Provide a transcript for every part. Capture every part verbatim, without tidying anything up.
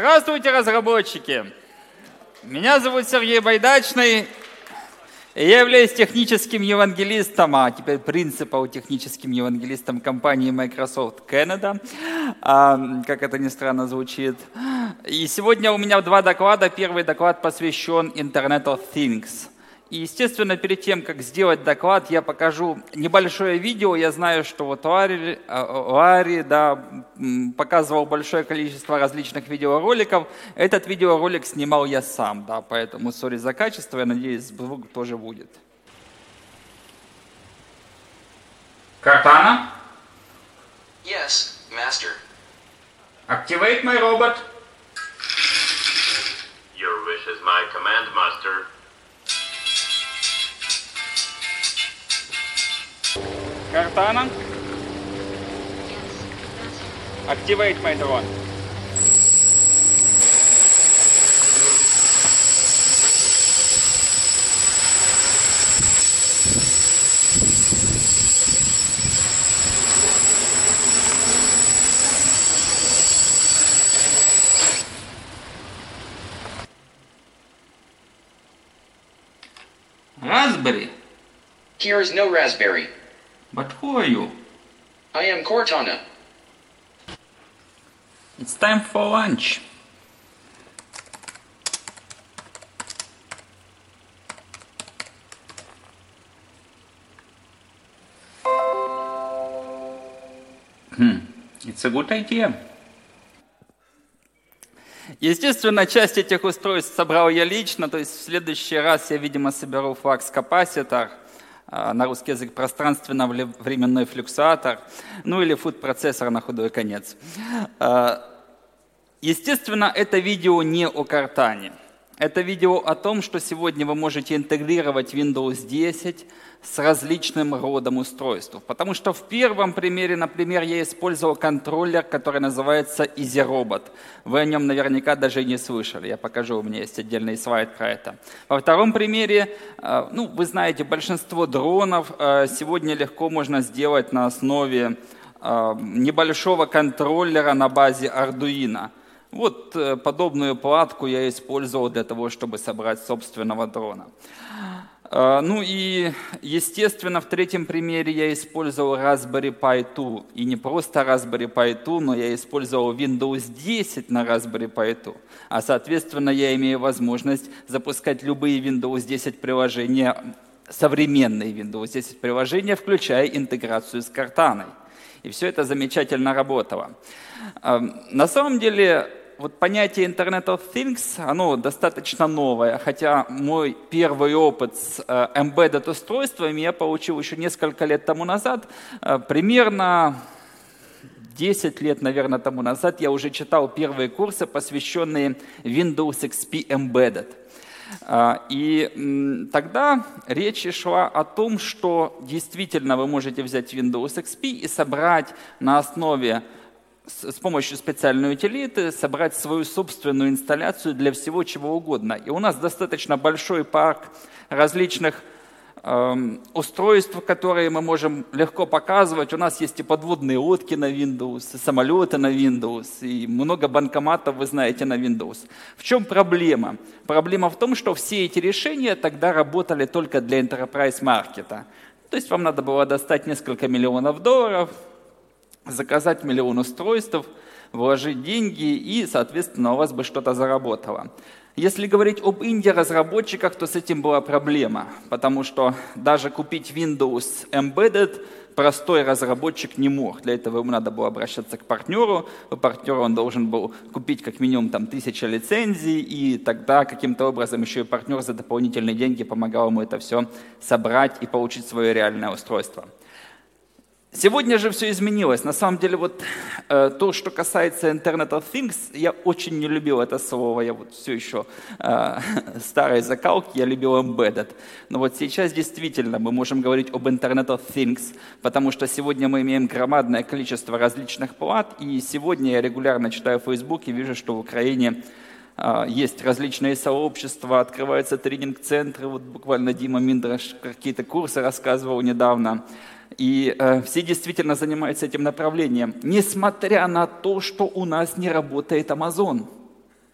Здравствуйте, разработчики! Меня зовут Сергей Байдачный, и я являюсь техническим евангелистом, а теперь принципал техническим евангелистом компании Microsoft Canada, как это ни странно звучит. И сегодня у меня два доклада. Первый доклад посвящен Internet of Things. И, естественно, перед тем, как сделать доклад, я покажу небольшое видео. Я знаю, что вот Ларри, Ларри да, показывал большое количество различных видеороликов. Этот видеоролик снимал я сам, да, поэтому сори за качество, я надеюсь, звук тоже будет. Cortana? Yes, master. Activate my robot. Your wish is my command, master. Cortana? Activate my drone. Raspberry? Here is no raspberry. But who are you? I am Cortana. It's time for lunch. Hmm. It's a good idea. Естественно, часть этих устройств собрал я лично, то есть в следующий раз я, видимо, соберу флакс-капаситор, на русский язык пространственно-временной флюксуатор, ну или фуд-процессор на худой конец. Естественно, это видео не о Cortana. Это видео о том, что сегодня вы можете интегрировать Windows десять с различным родом устройств. Потому что в первом примере, например, я использовал контроллер, который называется EasyRobot. Вы о нем наверняка даже и не слышали. Я покажу, у меня есть отдельный слайд про это. Во втором примере, ну, вы знаете, большинство дронов сегодня легко можно сделать на основе небольшого контроллера на базе Arduino. Вот подобную платку я использовал для того, чтобы собрать собственного дрона. Ну и, естественно, в третьем примере я использовал Raspberry Pi два. И не просто Raspberry Pi два, но я использовал Windows десять на Raspberry Pi два. А, соответственно, я имею возможность запускать любые Windows десять приложения, современные Windows десять приложения, включая интеграцию с Cortana. И все это замечательно работало. На самом деле, вот понятие Internet of Things, оно достаточно новое, хотя мой первый опыт с embedded устройствами я получил еще несколько лет тому назад. Примерно десять лет, наверное, тому назад я уже читал первые курсы, посвященные Windows икс пи Embedded. И тогда речь шла о том, что действительно вы можете взять Windows икс пи и собрать на основе, с помощью специальной утилиты, собрать свою собственную инсталляцию для всего чего угодно. И у нас достаточно большой парк различных эм, устройств, которые мы можем легко показывать. У нас есть и подводные лодки на Windows, и самолеты на Windows, и много банкоматов, вы знаете, на Windows. В чем проблема? Проблема в том, что все эти решения тогда работали только для enterprise маркета. То есть вам надо было достать несколько миллионов долларов, заказать миллион устройств, вложить деньги, и, соответственно, у вас бы что-то заработало. Если говорить об инди-разработчиках, то с этим была проблема, потому что даже купить Windows Embedded простой разработчик не мог. Для этого ему надо было обращаться к партнеру. У партнера он должен был купить как минимум там, тысячу лицензий, и тогда каким-то образом еще и партнер за дополнительные деньги помогал ему это все собрать и получить свое реальное устройство. Сегодня же все изменилось. На самом деле, вот э, то, что касается Internet of Things, я очень не любил это слово. Я вот все еще э, старой закалки, я любил Embedded. Но вот сейчас действительно мы можем говорить об Internet of Things, потому что сегодня мы имеем громадное количество различных плат, и сегодня я регулярно читаю в Facebook и вижу, что в Украине э, есть различные сообщества, открываются тренинг-центры. Вот буквально Дима Миндраш какие-то курсы рассказывал недавно. И э, все действительно занимаются этим направлением, несмотря на то, что у нас не работает Amazon.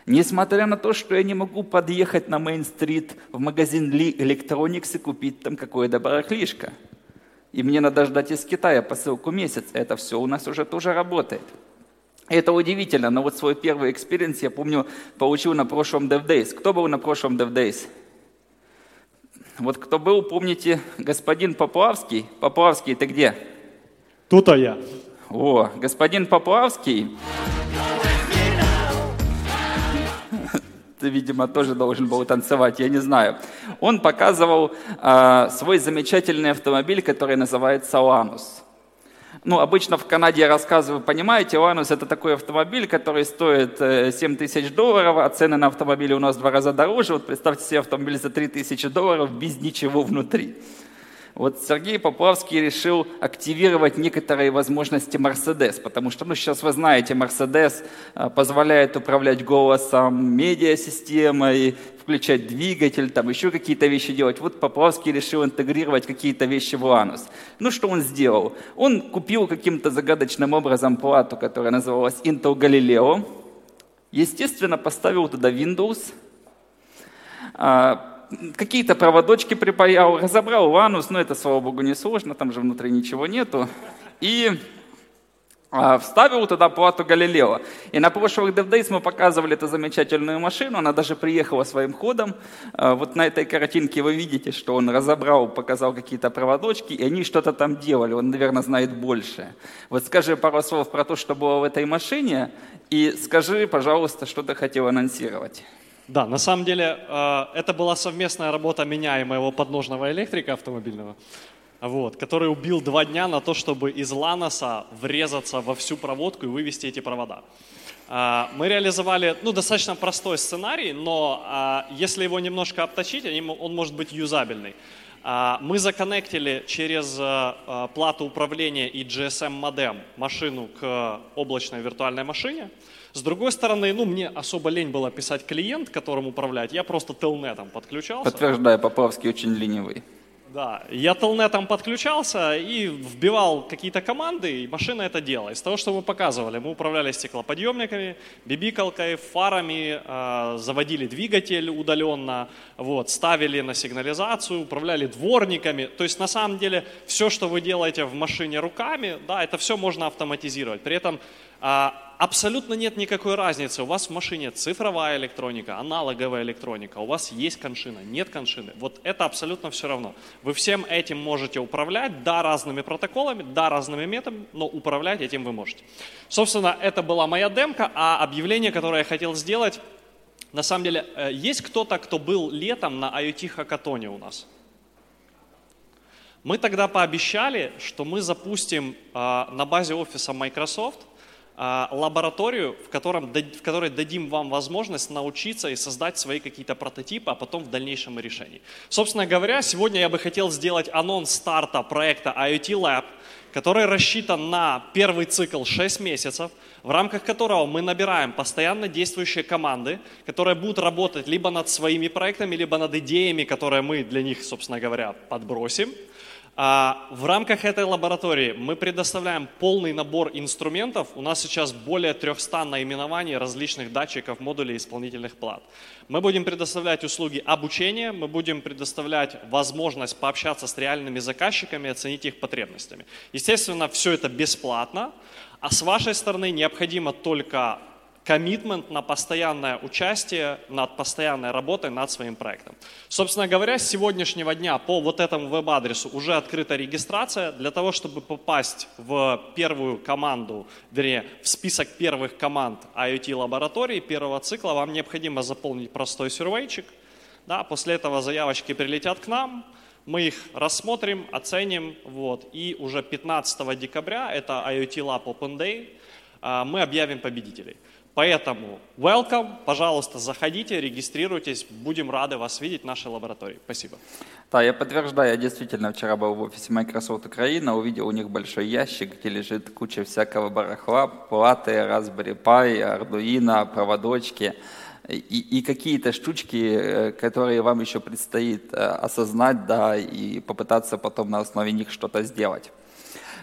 Несмотря на то, что я не могу подъехать на Мейн-стрит в магазин Ли Electronics и купить там какое-то барахлишко. И мне надо ждать из Китая посылку месяц. Это все у нас уже тоже работает. Это удивительно, но вот свой первый экспириенс, я помню, получил на прошлом DevDays. Кто был на прошлом DevDays? Вот кто был, помните, господин Поплавский. Поплавский, ты где? Тут-то я. О, господин Поплавский, ты, видимо, тоже должен был танцевать, я не знаю. Он показывал э, свой замечательный автомобиль, который называется Lanus. Ну, обычно в Канаде я рассказываю, понимаете, Lanus — это такой автомобиль, который стоит семь тысяч долларов, а цены на автомобили у нас в два раза дороже. Вот представьте себе автомобиль за три тысячи долларов без ничего внутри. Вот Сергей Поплавский решил активировать некоторые возможности Mercedes, потому что, ну, сейчас вы знаете, Mercedes позволяет управлять голосом, медиасистемой, включать двигатель, там еще какие-то вещи делать. Вот Поплавский решил интегрировать какие-то вещи в Lanus. Ну, что он сделал? Он купил каким-то загадочным образом плату, которая называлась Intel Galileo, естественно, поставил туда Windows, какие-то проводочки припаял, разобрал Lanus, но это, слава богу, не сложно, там же внутри ничего нету. И а, вставил туда плату Галилео. И на прошлых DevDays мы показывали эту замечательную машину, она даже приехала своим ходом. А, вот на этой картинке вы видите, что он разобрал, показал какие-то проводочки, и они что-то там делали, он, наверное, знает больше. Вот скажи пару слов про то, что было в этой машине, и скажи, пожалуйста, что ты хотел анонсировать. Да, на самом деле это была совместная работа меня и моего подножного электрика автомобильного, вот, который убил два дня на то, чтобы из Ланоса врезаться во всю проводку и вывести эти провода. Мы реализовали, ну, достаточно простой сценарий, но если его немножко обточить, он может быть юзабельный. Мы законнектили через плату управления и джи эс эм-модем машину к облачной виртуальной машине. С другой стороны, ну, мне особо лень было писать клиент, которым управлять, я просто телнетом подключался. Подтверждаю, Поплавский очень ленивый. Да, я телнетом подключался и вбивал какие-то команды, и машина это делала. Из того, что вы показывали, мы управляли стеклоподъемниками, бибикалкой, фарами, э, заводили двигатель удаленно, вот, ставили на сигнализацию, управляли дворниками. То есть на самом деле все, что вы делаете в машине руками, да, это все можно автоматизировать. При этом э, абсолютно нет никакой разницы. У вас в машине цифровая электроника, аналоговая электроника, у вас есть коншина, нет коншины. Вот это абсолютно все равно. Вы всем этим можете управлять, да, разными протоколами, да, разными методами, но управлять этим вы можете. Собственно, это была моя демка, а объявление, которое я хотел сделать, на самом деле, есть кто-то, кто был летом на ай о ти-хакатоне у нас? Мы тогда пообещали, что мы запустим на базе офиса Microsoft лабораторию, в, котором, в которой дадим вам возможность научиться и создать свои какие-то прототипы, а потом в дальнейшем и решения. Собственно говоря, сегодня я бы хотел сделать анонс старта проекта ай о ти Lab, который рассчитан на первый цикл шесть месяцев, в рамках которого мы набираем постоянно действующие команды, которые будут работать либо над своими проектами, либо над идеями, которые мы для них, собственно говоря, подбросим. В рамках этой лаборатории мы предоставляем полный набор инструментов. У нас сейчас более трехсот наименований различных датчиков, модулей исполнительных плат. Мы будем предоставлять услуги обучения, мы будем предоставлять возможность пообщаться с реальными заказчиками, оценить их потребностями. Естественно, все это бесплатно, а с вашей стороны необходимо только коммитмент на постоянное участие, над постоянной работой над своим проектом. Собственно говоря, с сегодняшнего дня по вот этому веб-адресу уже открыта регистрация. Для того, чтобы попасть в первую команду, вернее, в список первых команд ай о ти-лабораторий первого цикла, вам необходимо заполнить простой сюрвейчик. Да, после этого заявочки прилетят к нам, мы их рассмотрим, оценим. Вот, и уже пятнадцатого декабря, это ай о ти Lab Open Day, мы объявим победителей. Поэтому welcome, пожалуйста, заходите, регистрируйтесь, будем рады вас видеть в нашей лаборатории. Спасибо. Да, я подтверждаю, я действительно вчера был в офисе Microsoft Украина, увидел у них большой ящик, где лежит куча всякого барахла, платы, Raspberry Pi, Arduino, проводочки и, и какие-то штучки, которые вам еще предстоит осознать, да, и попытаться потом на основе них что-то сделать.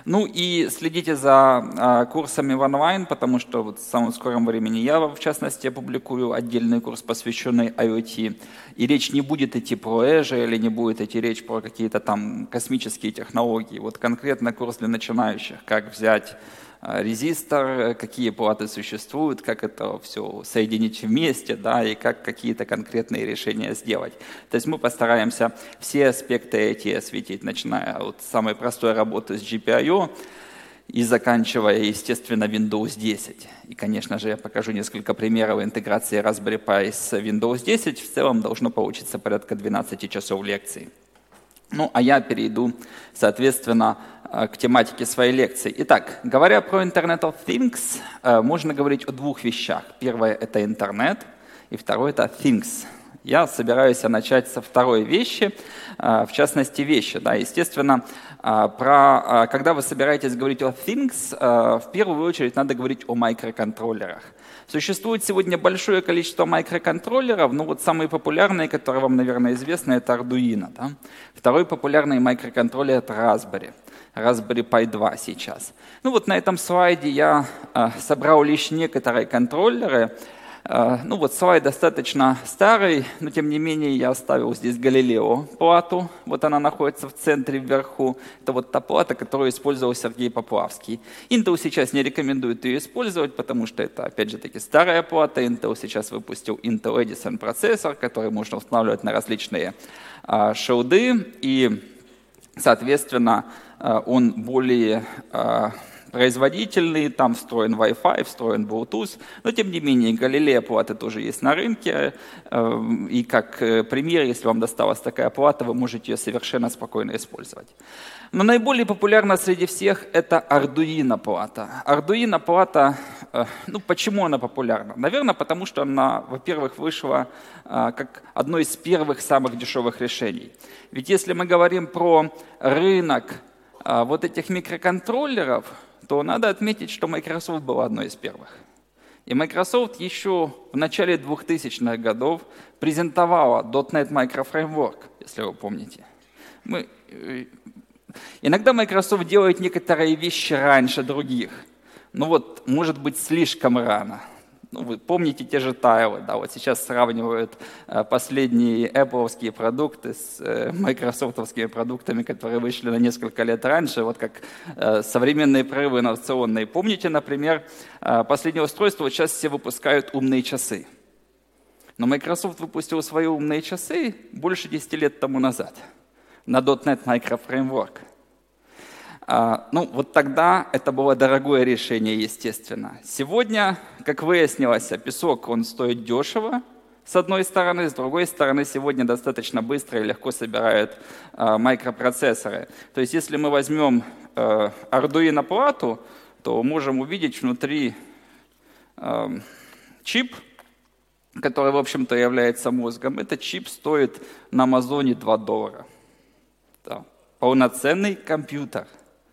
Ну и следите за а, курсами в онлайн, потому что вот в самом скором времени я, в частности, опубликую отдельный курс, посвященный IoT. И речь не будет идти про Azure или не будет идти речь про какие-то там космические технологии. Вот конкретно курс для начинающих, как взять резистор, какие платы существуют, как это все соединить вместе, да, и как какие-то конкретные решения сделать. То есть мы постараемся все аспекты ай ти осветить, начиная от самой простой работы с джи пи ай о и заканчивая, естественно, Windows десять. И, конечно же, я покажу несколько примеров интеграции Raspberry Pi с Windows десять. В целом должно получиться порядка двенадцать часов лекций. Ну, а я перейду, соответственно, к тематике своей лекции. Итак, говоря про Internet of Things, можно говорить о двух вещах. Первое – это интернет, и второе – это Things. Я собираюсь начать со второй вещи, в частности, вещи. Да, естественно, про, когда вы собираетесь говорить о Things, в первую очередь надо говорить о микроконтроллерах. Существует сегодня большое количество микроконтроллеров, но вот самые популярные, которые вам, наверное, известны, это Arduino. Да? Второй популярный микроконтроллер – это Raspberry. Raspberry Pi два сейчас. Ну вот на этом слайде я э, собрал лишь некоторые контроллеры. Э, ну вот слайд достаточно старый, но тем не менее я оставил здесь Galileo плату. Вот она находится в центре вверху. Это вот та плата, которую использовал Сергей Поплавский. Intel сейчас не рекомендует ее использовать, потому что это, опять же таки, старая плата. Intel сейчас выпустил Intel Edison процессор, который можно устанавливать на различные э, шилды. И, соответственно, он более э, производительный, там встроен Wi-Fi, встроен Bluetooth, но тем не менее Galileo платы тоже есть на рынке, э, и как пример, если вам досталась такая плата, вы можете ее совершенно спокойно использовать. Но наиболее популярна среди всех это Arduino плата. Arduino плата, э, ну почему она популярна? Наверное, потому что она, во-первых, вышла э, как одно из первых самых дешевых решений. Ведь если мы говорим про рынок а вот этих микроконтроллеров, то надо отметить, что Microsoft была одной из первых. И Microsoft еще в начале двухтысячных годов презентовала .дот нет Micro Framework, если вы помните. Мы... Иногда Microsoft делает некоторые вещи раньше других, но вот, может быть, слишком рано. Ну, вы помните те же тайлы, да, вот сейчас сравнивают э, последние Apple'овские продукты с э, Microsoft'овскими продуктами, которые вышли на несколько лет раньше, вот как э, современные прорывы инновационные. Помните, например, э, последнее устройство, вот сейчас все выпускают умные часы. Но Microsoft выпустил свои умные часы больше десяти лет тому назад на .дот нет Micro Framework. А, ну, вот тогда это было дорогое решение, естественно. Сегодня, как выяснилось, песок, он стоит дешево, с одной стороны, с другой стороны, сегодня достаточно быстро и легко собирают а, микропроцессоры. То есть, если мы возьмем а, Arduino плату, то можем увидеть внутри а, чип, который, в общем-то, является мозгом. Этот чип стоит на Амазоне два доллара. Да. Полноценный компьютер.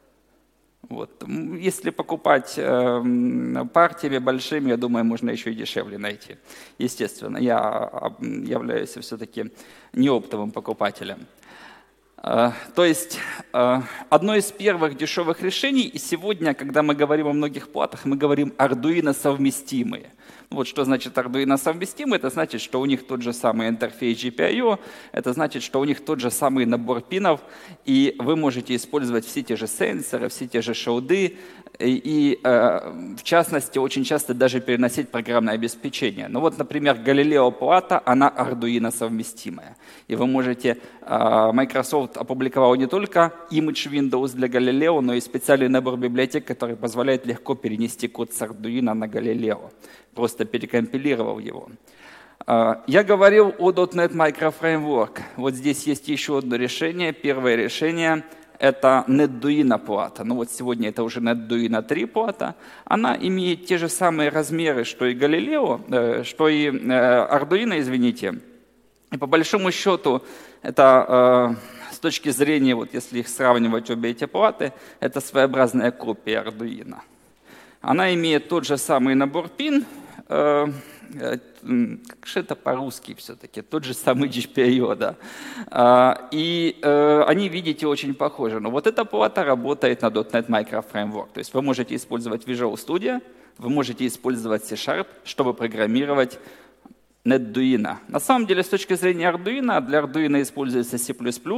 Вот. Если покупать э, партиями большими, я думаю, можно еще и дешевле найти. Естественно, я являюсь все-таки не оптовым покупателем. Э, то есть э, одно из первых дешевых решений, и сегодня, когда мы говорим о многих платах, мы говорим Arduino совместимые. Вот что значит Arduino совместимый, это значит, что у них тот же самый интерфейс джи пи ай о, это значит, что у них тот же самый набор пинов, и вы можете использовать все те же сенсоры, все те же шилды, и, и э, в частности, очень часто даже переносить программное обеспечение. Ну вот, например, Galileo плата, она Arduino совместимая. И вы можете, э, Microsoft опубликовал не только Image Windows для Galileo, но и специальный набор библиотек, который позволяет легко перенести код с Arduino на Galileo. Просто перекомпилировал его. Я говорил о .дот нет Micro Framework. Вот здесь есть еще одно решение. Первое решение – это NetDuino плата. Ну вот сегодня это уже NetDuino три плата. Она имеет те же самые размеры, что и Galileo, что и Arduino, извините. И по большому счету, это с точки зрения, вот если их сравнивать, обе эти платы, это своеобразная копия Arduino. Она имеет тот же самый набор пин, как же это по-русски все-таки, тот же самый джи пи ай о, да. И они, видите, очень похожи. Но вот эта плата работает на .дот нет Micro Framework. То есть вы можете использовать Visual Studio, вы можете использовать C-Sharp, чтобы программировать NetDuino. На самом деле, с точки зрения Arduino, для Arduino используется C++,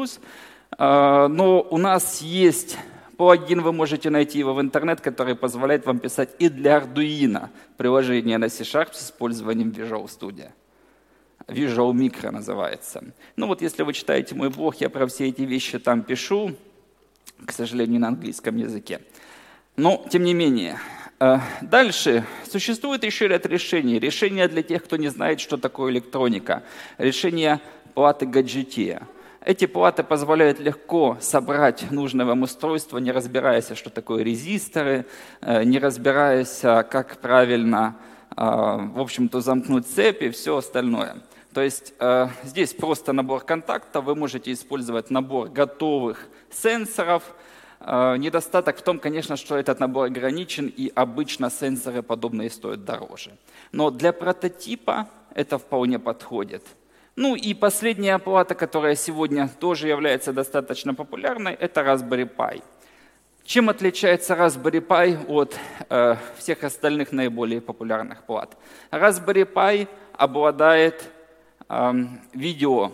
но у нас есть плагин, вы можете найти его в интернет, который позволяет вам писать и для Arduino приложение на C-Sharp с использованием Visual Studio. Visual Micro называется. Ну вот если вы читаете мой блог, я про все эти вещи там пишу, к сожалению, на английском языке. Но, тем не менее, дальше существует еще ряд решений. Решения для тех, кто не знает, что такое электроника. Решения платы гаджетия. Эти платы позволяют легко собрать нужное вам устройство, не разбираясь, что такое резисторы, не разбираясь, как правильно, в общем-то, замкнуть цепи и все остальное. То есть здесь просто набор контактов, вы можете использовать набор готовых сенсоров. Недостаток в том, конечно, что этот набор ограничен, и обычно сенсоры подобные стоят дороже. Но для прототипа это вполне подходит. Ну и последняя плата, которая сегодня тоже является достаточно популярной, это Raspberry Pi. Чем отличается Raspberry Pi от э, всех остальных наиболее популярных плат? Raspberry Pi обладает э, видео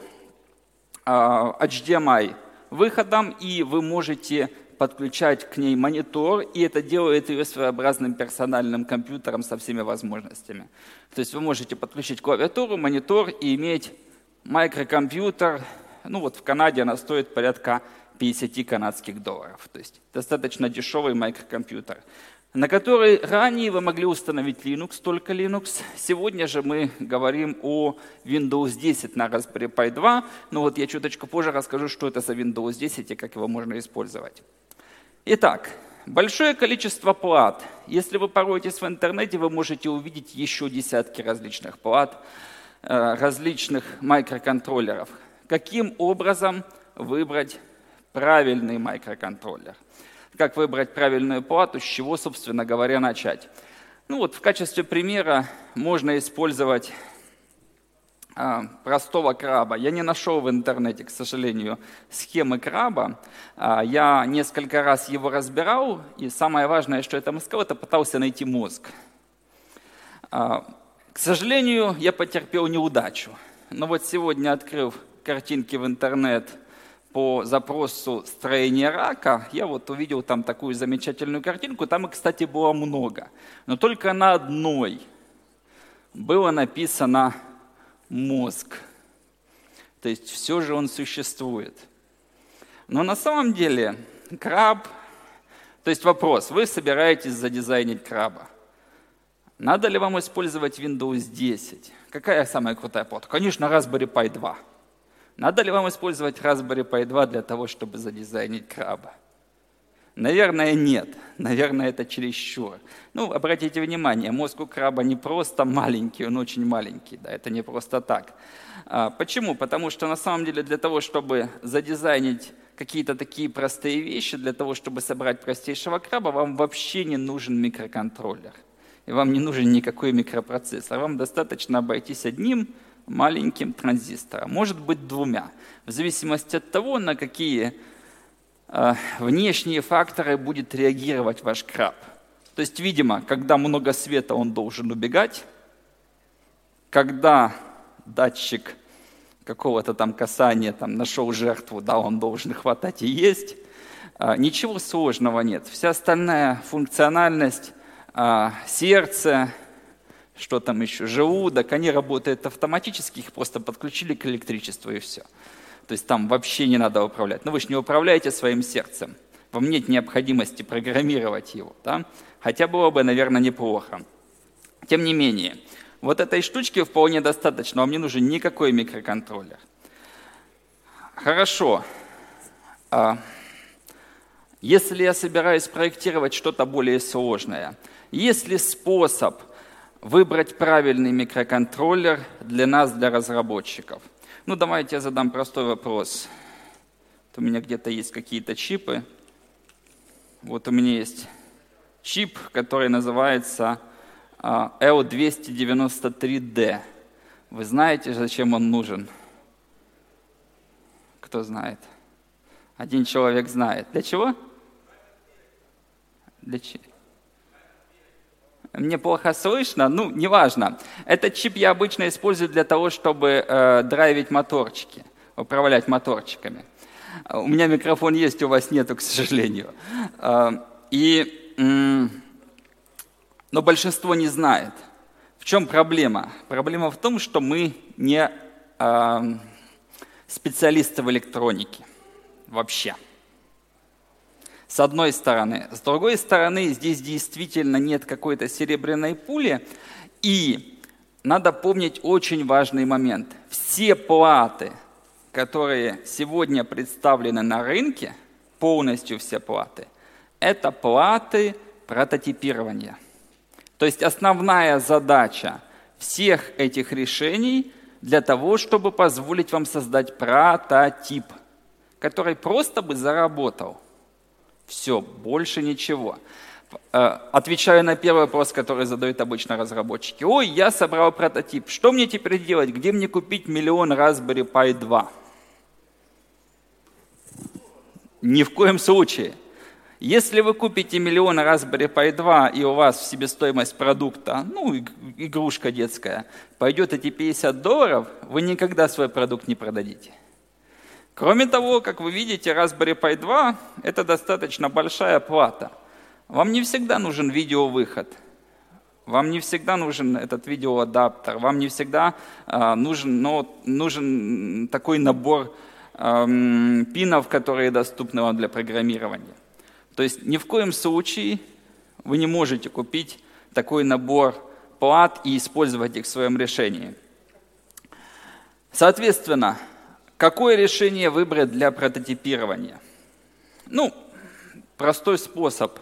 э, эйч ди эм ай выходом, и вы можете подключать к ней монитор, и это делает ее своеобразным персональным компьютером со всеми возможностями. То есть вы можете подключить клавиатуру, монитор и иметь микрокомпьютер. Ну вот в Канаде она стоит порядка пятьдесят канадских долларов. То есть достаточно дешевый микрокомпьютер, на который ранее вы могли установить Linux, только Linux. Сегодня же мы говорим о Windows десять на Raspberry Pi два. Но вот я чуточку позже расскажу, что это за Windows десять и как его можно использовать. Итак, большое количество плат. Если вы пороетесь в интернете, вы можете увидеть еще десятки различных плат, различных микроконтроллеров. Каким образом выбрать правильный микроконтроллер? Как выбрать правильную плату, с чего, собственно говоря, начать? Ну вот в качестве примера можно использовать а, простого краба. Я не нашел в интернете, к сожалению, схемы краба. А, я несколько раз его разбирал, и самое важное, что я там искал, это пытался найти мозг. А, К сожалению, я потерпел неудачу. Но вот сегодня, открыв картинки в интернет по запросу «строение рака», я вот увидел там такую замечательную картинку. Там, кстати, было много. Но только на одной было написано «мозг». То есть все же он существует. Но на самом деле краб... То есть вопрос, вы собираетесь задизайнить краба. Надо ли вам использовать Windows десять? Какая самая крутая плата? Конечно, Raspberry Pi два. Надо ли вам использовать Raspberry Pi два для того, чтобы задизайнить краба? Наверное, нет. Наверное, это чересчур. Ну, обратите внимание, мозг у краба не просто маленький, он очень маленький. Да, это не просто так. А, почему? Потому что на самом деле для того, чтобы задизайнить какие-то такие простые вещи, для того, чтобы собрать простейшего краба, вам вообще не нужен микроконтроллер. И вам не нужен никакой микропроцессор. Вам достаточно обойтись одним маленьким транзистором, может быть двумя, в зависимости от того, на какие э, внешние факторы будет реагировать ваш краб. То есть, видимо, когда много света, он должен убегать, когда датчик какого-то там касания там, нашел жертву, да, он должен хватать и есть. Э, ничего сложного нет. Вся остальная функциональность, сердце, что там еще, желудок, они работают автоматически, их просто подключили к электричеству и все. То есть там вообще не надо управлять. Но вы же не управляете своим сердцем. Вам нет необходимости программировать его. Да? Хотя было бы, наверное, неплохо. Тем не менее, вот этой штучки вполне достаточно. Вам не нужен никакой микроконтроллер. Хорошо. Если я собираюсь проектировать что-то более сложное, есть ли способ выбрать правильный микроконтроллер для нас, для разработчиков? Ну, давайте я задам простой вопрос. Вот у меня где-то есть какие-то чипы. Вот у меня есть чип, который называется эл двести девяносто три дэ. Вы знаете, зачем он нужен? Кто знает? Один человек знает. Для чего? Для чего? Мне плохо слышно, ну, неважно. Этот чип я обычно использую для того, чтобы э, драйвить моторчики, управлять моторчиками. У меня микрофон есть, у вас нету, к сожалению. Э, и, э, но большинство не знает. В чем проблема? Проблема в том, что мы не э, специалисты в электронике вообще. С одной стороны. С другой стороны, здесь действительно нет какой-то серебряной пули. И надо помнить очень важный момент. Все платы, которые сегодня представлены на рынке, полностью все платы, это платы прототипирования. То есть основная задача всех этих решений для того, чтобы позволить вам создать прототип, который просто бы заработал. Все, больше ничего. Отвечаю на первый вопрос, который задают обычно разработчики. Ой, я собрал прототип. Что мне теперь делать? Где мне купить миллион Raspberry Pi два? Ни в коем случае. Если вы купите миллион Raspberry Pi два, и у вас в себестоимость продукта, ну, игрушка детская, пойдет эти пятьдесят долларов, вы никогда свой продукт не продадите. Кроме того, как вы видите, Raspberry Pi два – это достаточно большая плата. Вам не всегда нужен видеовыход, вам не всегда нужен этот видеоадаптер, вам не всегда э, нужен, но, нужен такой набор э, пинов, которые доступны вам для программирования. То есть ни в коем случае вы не можете купить такой набор плат и использовать их в своем решении. Соответственно, какое решение выбрать для прототипирования? Ну, простой способ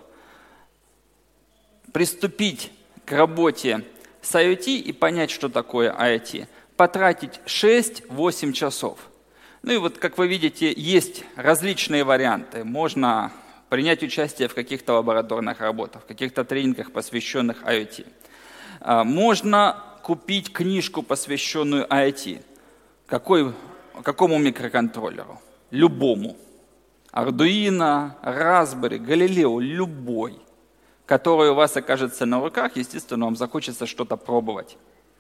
приступить к работе с IoT и понять, что такое IoT. Потратить шесть-восемь часов. Ну и вот, как вы видите, есть различные варианты. Можно принять участие в каких-то лабораторных работах, в каких-то тренингах, посвященных IoT. Можно купить книжку, посвященную IoT. Какой Какому микроконтроллеру? Любому. Arduino, Raspberry, Galileo, любой, который у вас окажется на руках, естественно, вам захочется что-то пробовать.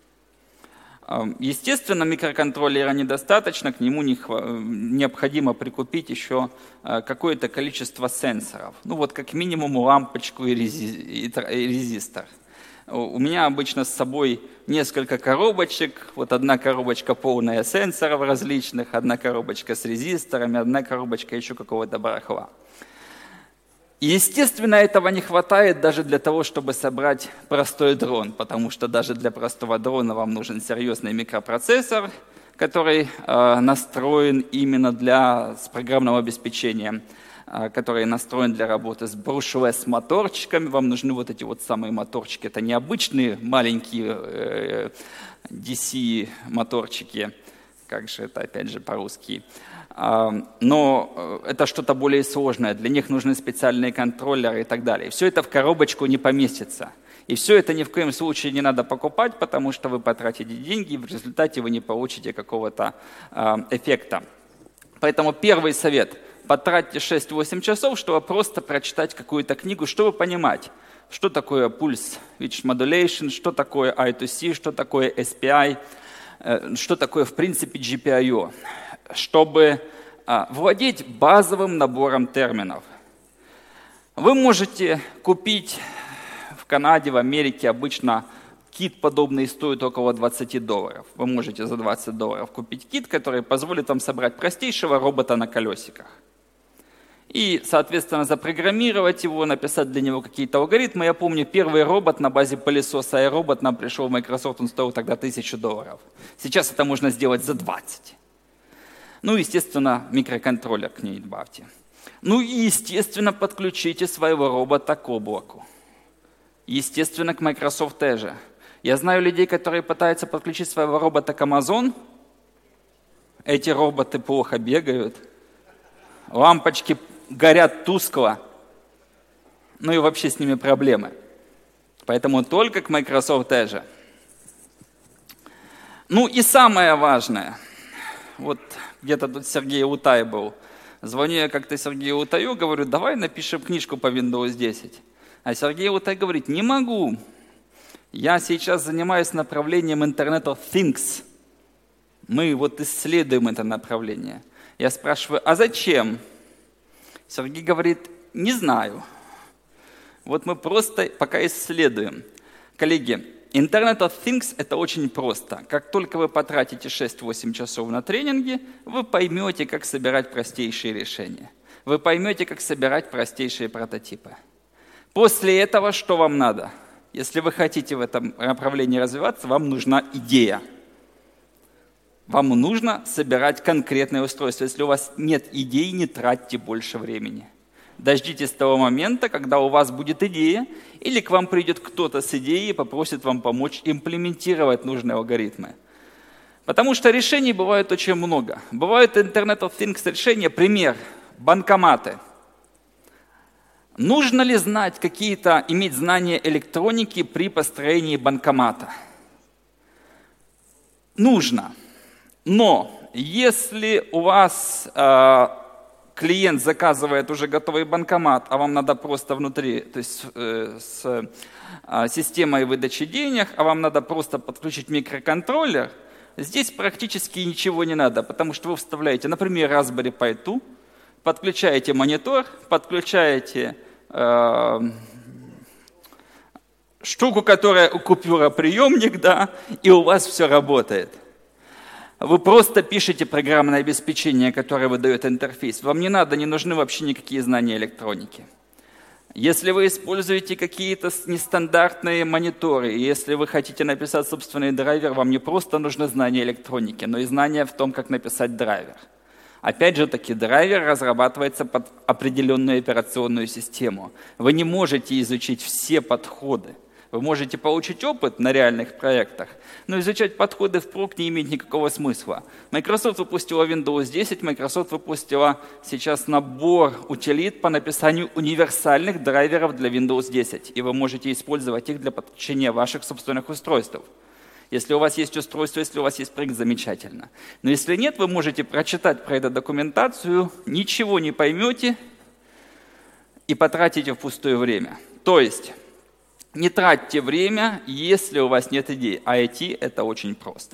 Естественно, микроконтроллера недостаточно, к нему необходимо прикупить еще какое-то количество сенсоров. Ну вот как минимум лампочку и резистор. У меня обычно с собой несколько коробочек. Вот одна коробочка полная сенсоров различных, одна коробочка с резисторами, одна коробочка еще какого-то барахла. Естественно, этого не хватает даже для того, чтобы собрать простой дрон, потому что даже для простого дрона вам нужен серьезный микропроцессор, который э, настроен именно для с программного обеспечения, который настроен для работы с brushless моторчиками. Вам нужны вот эти вот самые моторчики. Это не обычные маленькие э, ди си моторчики, как же это опять же по-русски. А, но это что-то более сложное. Для них нужны специальные контроллеры и так далее. Все это в коробочку не поместится. И все это ни в коем случае не надо покупать, потому что вы потратите деньги, и в результате вы не получите какого-то э, эффекта. Поэтому первый совет – потратьте шесть-восемь часов, чтобы просто прочитать какую-то книгу, чтобы понимать, что такое Pulse Width Modulation, что такое ай ту си, что такое эс пи ай, что такое, в принципе, джи пи ай о, чтобы владеть базовым набором терминов. Вы можете купить в Канаде, в Америке обычно кит подобный стоит около двадцать долларов. Вы можете за двадцать долларов купить кит, который позволит вам собрать простейшего робота на колесиках. И, соответственно, запрограммировать его, написать для него какие-то алгоритмы. Я помню, первый робот на базе пылесоса iRobot нам пришел в Microsoft, он стоил тогда тысячу долларов. Сейчас это можно сделать за двадцать. Ну, естественно, микроконтроллер к ней добавьте. Ну и, естественно, подключите своего робота к облаку. Естественно, к Microsoft тоже. Я знаю людей, которые пытаются подключить своего робота к Amazon. Эти роботы плохо бегают. Лампочки горят тускло. Ну и вообще с ними проблемы. Поэтому только к Microsoft Azure. Ну и самое важное. Вот где-то тут Сергей Утай был. Звоню я как-то Сергею Утаю, говорю, давай напишем книжку по Windows десять. А Сергей Утай говорит, не могу. Я сейчас занимаюсь направлением Internet of Things. Мы вот исследуем это направление. Я спрашиваю, а зачем? Сергей говорит, не знаю. Вот мы просто пока исследуем. Коллеги, Internet of Things – это очень просто. Как только вы потратите шесть-восемь часов на тренинги, вы поймете, как собирать простейшие решения. Вы поймете, как собирать простейшие прототипы. После этого что вам надо? Если вы хотите в этом направлении развиваться, вам нужна идея. Вам нужно собирать конкретное устройство. Если у вас нет идей, не тратьте больше времени. Дождитесь того момента, когда у вас будет идея, или к вам придет кто-то с идеей и попросит вам помочь имплементировать нужные алгоритмы. Потому что решений бывает очень много. Бывают Internet of Things решения, пример, банкоматы. Нужно ли знать какие-то, иметь знания электроники при построении банкомата? Нужно. Но если у вас э, клиент заказывает уже готовый банкомат, а вам надо просто внутри, то есть э, с э, системой выдачи денег, а вам надо просто подключить микроконтроллер, здесь практически ничего не надо, потому что вы вставляете, например, Raspberry Pi два, подключаете монитор, подключаете э, штуку, которая купюроприемник, да, и у вас все работает. Вы просто пишете программное обеспечение, которое выдает интерфейс. Вам не надо, не нужны вообще никакие знания электроники. Если вы используете какие-то нестандартные мониторы, и если вы хотите написать собственный драйвер, вам не просто нужны знания электроники, но и знания в том, как написать драйвер. Опять же таки, драйвер разрабатывается под определенную операционную систему. Вы не можете изучить все подходы. Вы можете получить опыт на реальных проектах, но изучать подходы впрок не имеет никакого смысла. Microsoft выпустила Windows десять, Microsoft выпустила сейчас набор утилит по написанию универсальных драйверов для Windows десять, и вы можете использовать их для подключения ваших собственных устройств. Если у вас есть устройство, если у вас есть проект, замечательно. Но если нет, вы можете прочитать про эту документацию, ничего не поймете и потратите впустое время. То есть не тратьте время, если у вас нет идей. ай ти – это очень просто.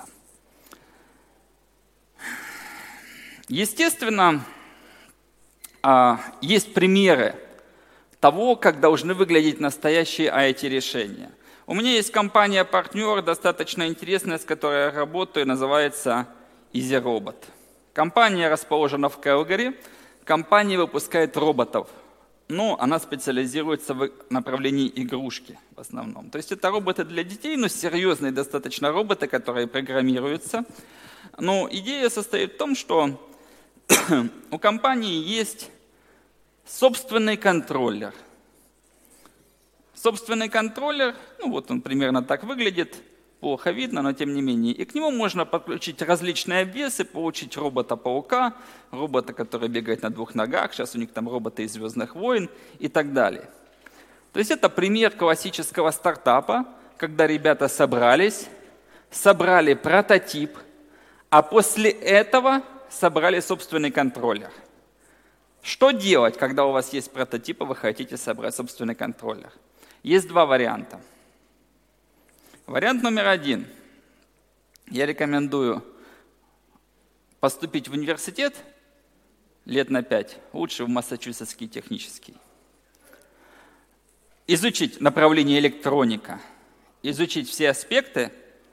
Естественно, есть примеры того, как должны выглядеть настоящие ай ти-решения. У меня есть компания-партнер, достаточно интересная, с которой я работаю, называется EasyRobot. Компания расположена в Кэлгари. Компания выпускает роботов. Но она специализируется в направлении игрушки в основном. То есть это роботы для детей, но серьезные достаточно роботы, которые программируются. Но идея состоит в том, что у компании есть собственный контроллер. Собственный контроллер, ну вот он примерно так выглядит, плохо видно, но тем не менее. И к нему можно подключить различные обвесы, получить робота-паука, робота, который бегает на двух ногах, сейчас у них там роботы из «Звездных войн» и так далее. То есть это пример классического стартапа, когда ребята собрались, собрали прототип, а после этого собрали собственный контроллер. Что делать, когда у вас есть прототип, и вы хотите собрать собственный контроллер? Есть два варианта. Вариант номер один. Я рекомендую поступить в университет лет на пять, лучше в Массачусетский технический. Изучить направление электроника, изучить все аспекты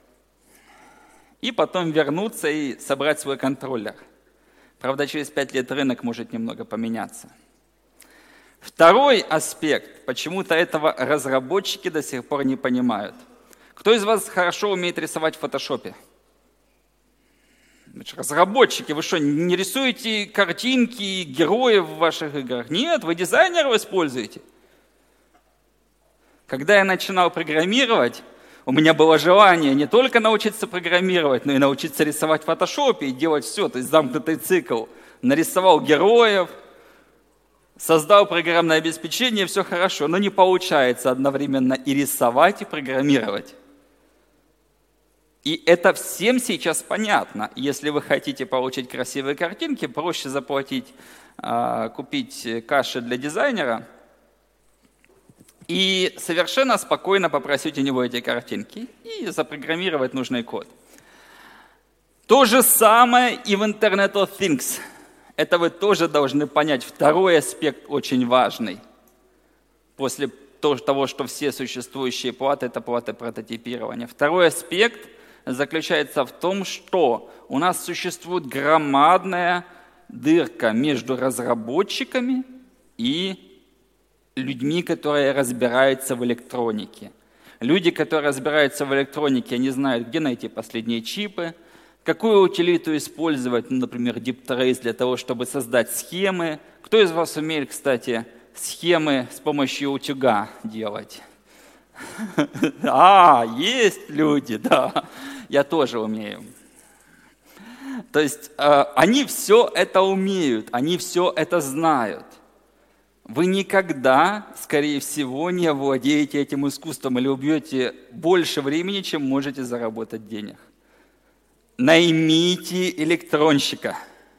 и потом вернуться и собрать свой контроллер. Правда, через пять лет рынок может немного поменяться. Второй аспект, почему-то этого разработчики до сих пор не понимают. Кто из вас хорошо умеет рисовать в фотошопе? Разработчики, вы что, не рисуете картинки героев в ваших играх? Нет, вы дизайнеров используете. Когда я начинал программировать, у меня было желание не только научиться программировать, но и научиться рисовать в фотошопе и делать все, то есть замкнутый цикл. Нарисовал героев, Создал программное обеспечение, все хорошо, но не получается одновременно и рисовать, и программировать. И это всем сейчас понятно. Если вы хотите получить красивые картинки, проще заплатить, купить каши для дизайнера и совершенно спокойно попросить у него эти картинки и запрограммировать нужный код. То же самое и в Internet of Things. Это вы тоже должны понять. Второй аспект очень важный. После того, что все существующие платы – это платы прототипирования. Второй аспект заключается в том, что у нас существует громадная дырка между разработчиками и людьми, которые разбираются в электронике. Люди, которые разбираются в электронике, они знают, где найти последние чипы, какую утилиту использовать, ну, например, DeepTrace для того, чтобы создать схемы. Кто из вас умеет, кстати, схемы с помощью утюга делать? А, есть люди, да. Я тоже умею. То есть э, они все это умеют, они все это знают. Вы никогда, скорее всего, не овладеете этим искусством или убьете больше времени, чем можете заработать денег. Наймите электронщика.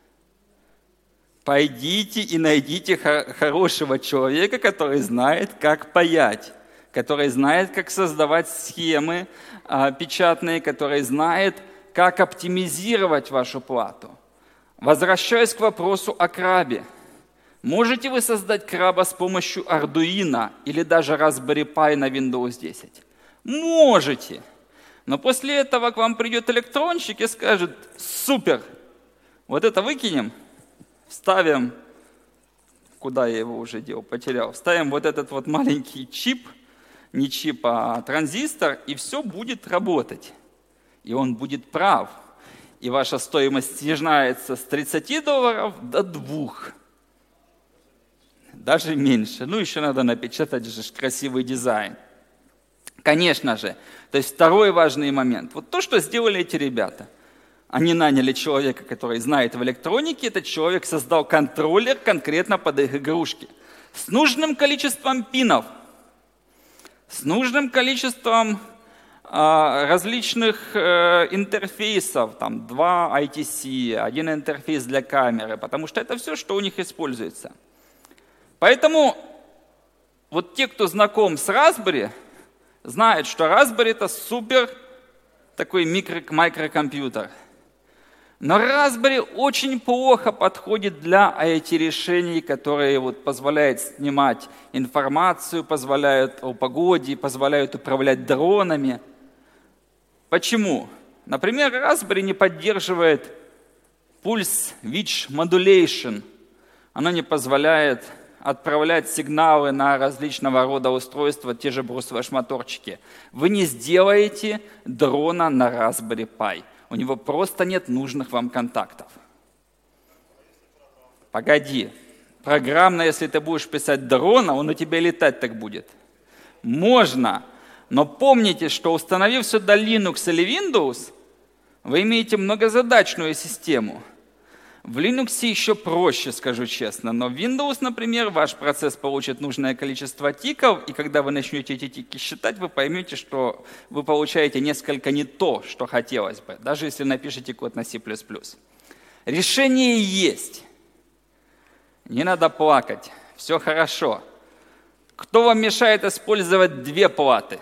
Пойдите и найдите хорошего человека, который знает, как паять, который знает, как создавать схемы а, печатные, который знает, как оптимизировать вашу плату. Возвращаясь к вопросу о крабе. Можете вы создать краба с помощью Arduino или даже Raspberry Pi на Windows десять? Можете. Но после этого к вам придет электронщик и скажет: супер, вот это выкинем, вставим, куда я его уже делал, потерял, вставим вот этот вот маленький чип, не чип, а транзистор, и все будет работать. И он будет прав. И ваша стоимость снижается с тридцати долларов до двух. Даже меньше. Ну, еще надо напечатать же красивый дизайн. Конечно же. То есть второй важный момент. Вот то, что сделали эти ребята. Они наняли человека, который знает в электронике. Этот человек создал контроллер конкретно под их игрушки. С нужным количеством пинов. С нужным количеством а, различных э, интерфейсов. Там два ай ти си, один интерфейс для камеры. Потому что это все, что у них используется. Поэтому вот те, кто знаком с Raspberry, знают, что Raspberry – это супер такой микро, микрокомпьютер. Но Raspberry очень плохо подходит для ай ти-решений, которые вот позволяют снимать информацию, позволяют о погоде, позволяют управлять дронами. Почему? Например, Raspberry не поддерживает Pulse Width Modulation. Оно не позволяет отправлять сигналы на различного рода устройства, те же брус-флеш-моторчики. Вы не сделаете дрона на Raspberry Pi. У него просто нет нужных вам контактов. Погоди. Программно, если ты будешь писать дрона, он у тебя летать так будет. Можно. Но помните, что установив сюда Linux или Windows, вы имеете многозадачную систему. В Linux еще проще, скажу честно, но в Windows, например, ваш процесс получит нужное количество тиков, и когда вы начнете эти тики считать, вы поймете, что вы получаете несколько не то, что хотелось бы, даже если напишите код на си плюс плюс. Решение есть. Не надо плакать, все хорошо. Кто вам мешает использовать две платы?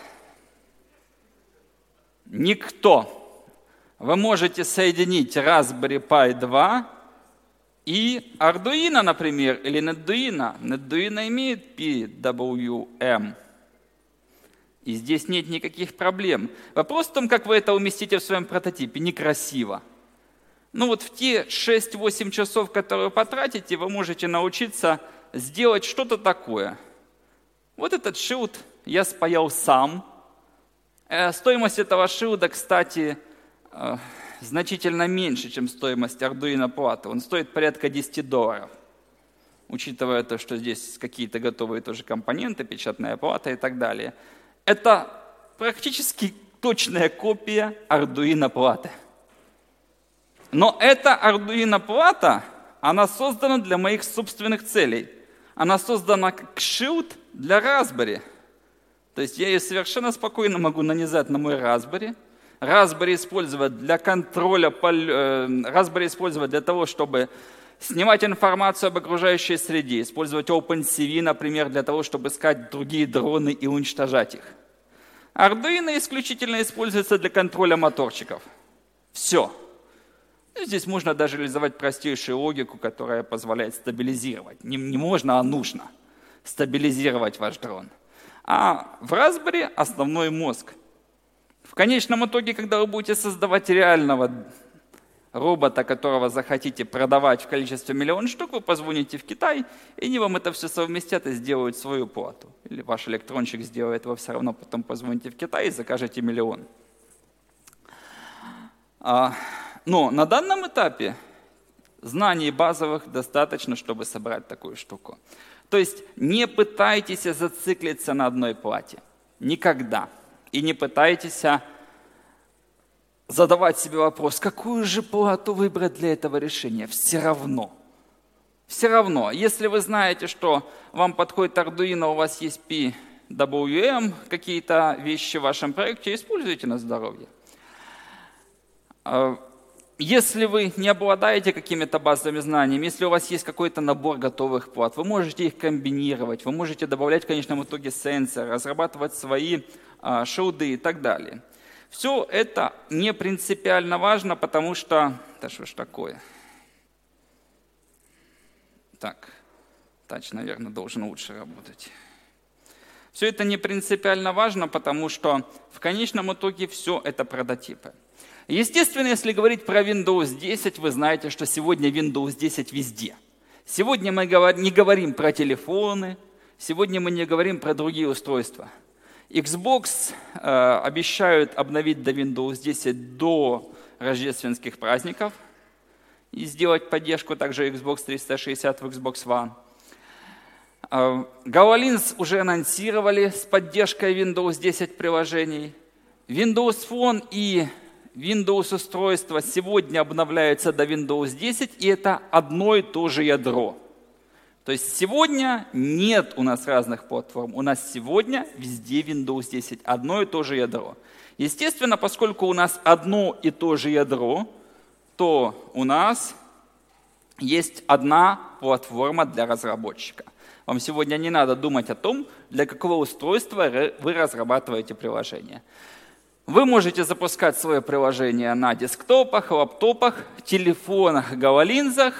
Никто. Вы можете соединить Raspberry Pi два и Arduino, например, или NetDuino. NetDuino имеет пи дабл ю эм. И здесь нет никаких проблем. Вопрос в том, как вы это уместите в своем прототипе. Некрасиво. Ну вот в те шесть-восемь часов, которые вы потратите, вы можете научиться сделать что-то такое. Вот этот шилд я спаял сам. Стоимость этого шилда, кстати, значительно меньше, чем стоимость Arduino платы. Он стоит порядка десять долларов. Учитывая то, что здесь какие-то готовые тоже компоненты, печатная плата и так далее. Это практически точная копия Arduino платы. Но эта Arduino плата, она создана для моих собственных целей. она создана как шилд для Raspberry. То есть я ее совершенно спокойно могу нанизать на мой Raspberry. Raspberry использовать для контроля, Raspberry использовать для того, чтобы снимать информацию об окружающей среде, использовать OpenCV, например, для того, чтобы искать другие дроны и уничтожать их. Arduino исключительно используется для контроля моторчиков. Все. Здесь можно даже реализовать простейшую логику, которая позволяет стабилизировать. Не, не можно, а нужно стабилизировать ваш дрон. А в Raspberry основной мозг. В конечном итоге, когда вы будете создавать реального робота, которого захотите продавать в количестве миллион штук, вы позвоните в Китай, и они вам это все совместят и сделают свою плату. Или ваш электронщик сделает, вы все равно потом позвоните в Китай и закажете миллион. Но на данном этапе знаний базовых достаточно, чтобы собрать такую штуку. То есть не пытайтесь зациклиться на одной плате. Никогда. И не пытайтесь задавать себе вопрос, какую же плату выбрать для этого решения. Все равно. Все равно. Если вы знаете, что вам подходит Arduino, у вас есть пи дабл ю эм, какие-то вещи в вашем проекте, используйте на здоровье. Если вы не обладаете какими-то базовыми знаниями, если у вас есть какой-то набор готовых плат, вы можете их комбинировать, вы можете добавлять в конечном итоге сенсоры, разрабатывать свои а, шилды и так далее. Все это не принципиально важно, потому что... Да что ж такое? Так, тач, наверное, должен лучше работать. Все это не принципиально важно, потому что в конечном итоге все это прототипы. Естественно, если говорить про Windows десять, вы знаете, что сегодня Windows десять везде. Сегодня мы не говорим про телефоны, сегодня мы не говорим про другие устройства. Xbox э, обещают обновить до Windows десять до рождественских праздников и сделать поддержку также Xbox триста шестьдесят в Xbox One. Э, GoLinks уже анонсировали с поддержкой Windows десять приложений. Windows Phone и Windows устройства сегодня обновляются до Windows десять, и это одно и то же ядро. То есть сегодня нет у нас разных платформ, у нас сегодня везде Windows десять, одно и то же ядро. Естественно, поскольку у нас одно и то же ядро, то у нас есть одна платформа для разработчика. Вам сегодня не надо думать о том, для какого устройства вы разрабатываете приложение. Вы можете запускать свое приложение на десктопах, лаптопах, телефонах, гололинзах,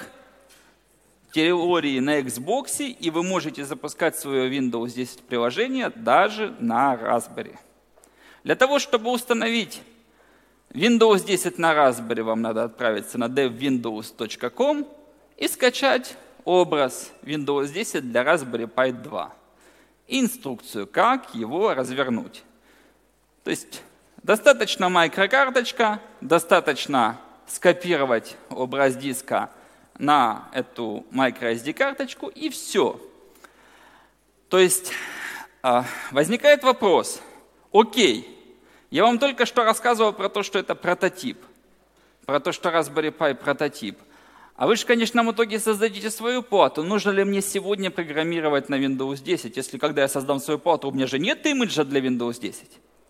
теории на Xbox, и вы можете запускать свое Windows десять приложение даже на Raspberry. Для того, чтобы установить Windows десять на Raspberry, вам надо отправиться на dev windows точка com и скачать образ Windows десять для Raspberry Pi два. Инструкцию, как его развернуть. То есть достаточно микрокарточка, достаточно скопировать образ диска на эту microSD-карточку и все. То есть возникает вопрос, окей, я вам только что рассказывал про то, что это прототип, про то, что Raspberry Pi прототип. А вы же в конечном итоге создадите свою плату. Нужно ли мне сегодня программировать на Windows десять, если когда я создам свою плату, у меня же нет имиджа для Windows десять?